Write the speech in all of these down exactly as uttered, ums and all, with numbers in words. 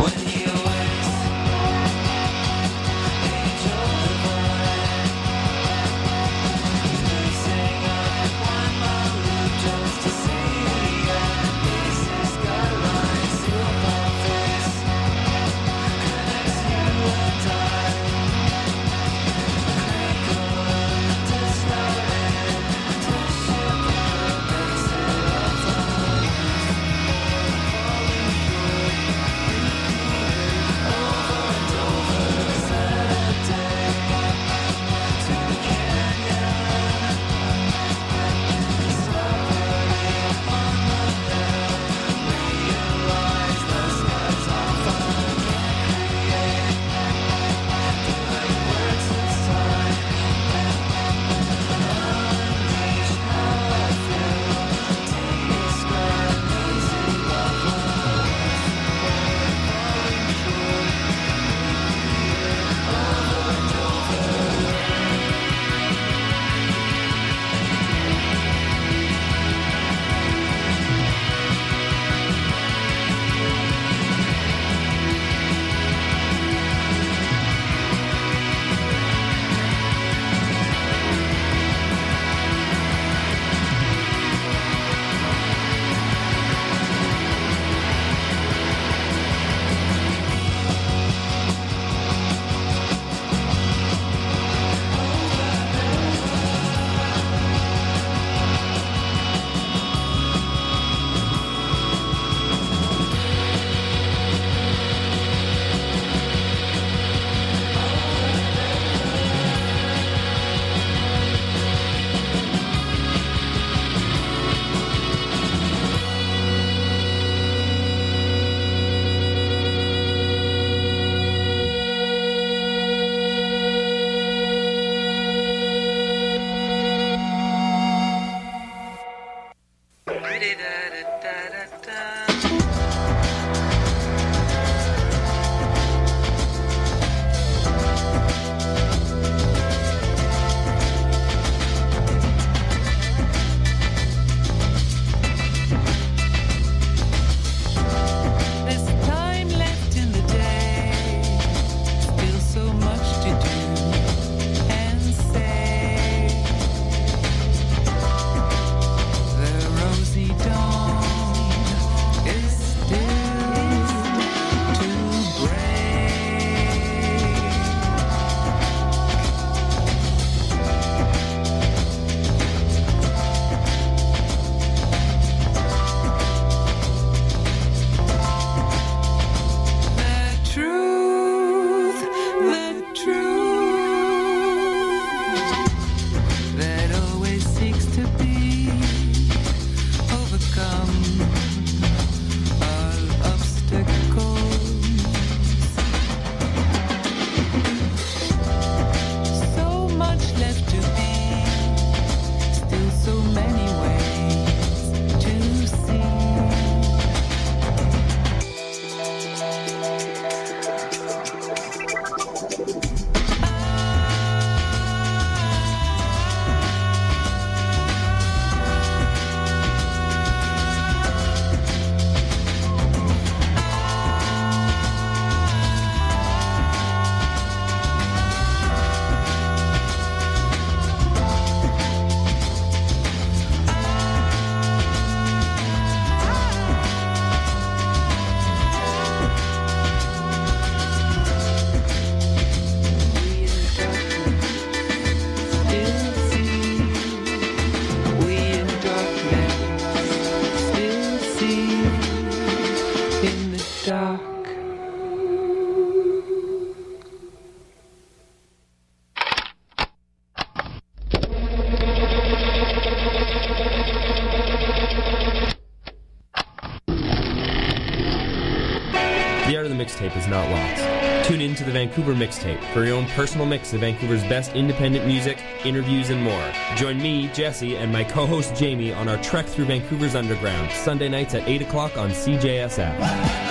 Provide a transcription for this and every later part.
Mixtape is not lost. Tune in to the Vancouver Mixtape for your own personal mix of Vancouver's best independent music, interviews, and more. Join me, Jesse, and my co-host Jamie on our trek through Vancouver's underground, Sunday nights at eight o'clock on C J S F.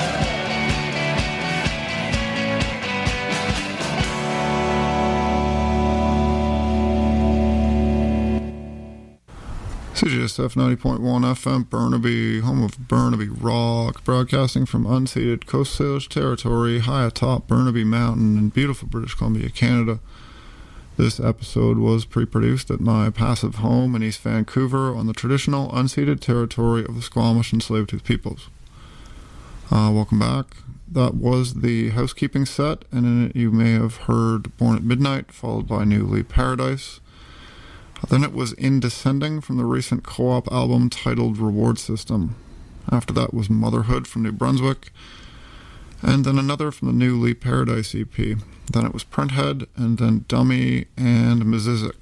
C J S F ninety point one F M, Burnaby, home of Burnaby Rock, broadcasting from unceded Coast Salish territory high atop Burnaby Mountain in beautiful British Columbia, Canada. This episode was pre-produced at my passive home in East Vancouver on the traditional unceded territory of the Squamish and Tsleil-Waututh peoples. Uh, welcome back. That was the housekeeping set, and in it you may have heard Born at Midnight, followed by New Leap Paradise. Then it was In Descending from the recent co-op album titled Reward System. After that was Motherhood from New Brunswick, and then another from the New Leap Paradise E P. Then it was Printhead, and then Dummy and Mizizik.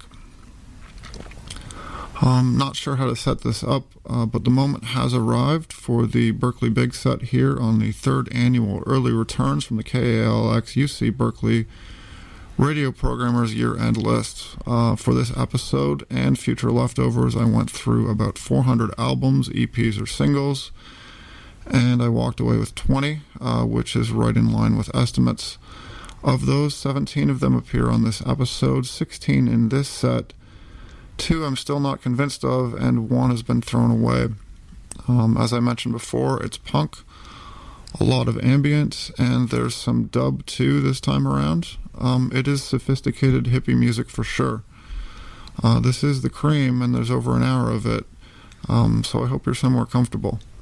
I'm not sure how to set this up, uh, but the moment has arrived for the Berkeley Big Set here on the third annual Early Returns from the K A L X U C Berkeley Radio Programmers Year-End List. Uh, for this episode and future leftovers, I went through about four hundred albums, E Ps, or singles, and I walked away with twenty, uh, which is right in line with estimates. Of those, seventeen of them appear on this episode, sixteen in this set, two I'm still not convinced of, and one has been thrown away. Um, as I mentioned before, it's punk, a lot of ambient, and there's some dub too this time around. Um, it is sophisticated hippie music for sure. Uh, this is The Cream, and there's over an hour of it, um, so I hope you're somewhere comfortable.